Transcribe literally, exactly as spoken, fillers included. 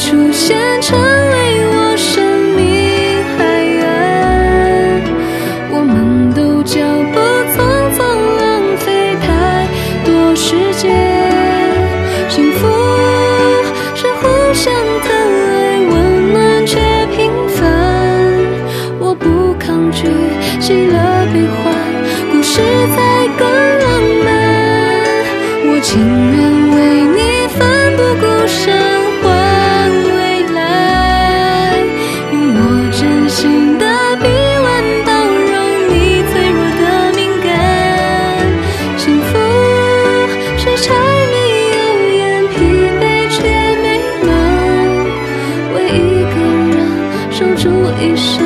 出现，成为我生命海岸。我们都脚步匆匆，浪费太多时间。幸福是互相疼爱，温暖却平凡。我不抗拒喜乐悲欢，故事才更浪漫。我情愿为你奋不顾身换未来，用我真心的臂弯包容你脆弱的敏感。幸福是柴米油盐，疲惫却美满，为一个人守住一生。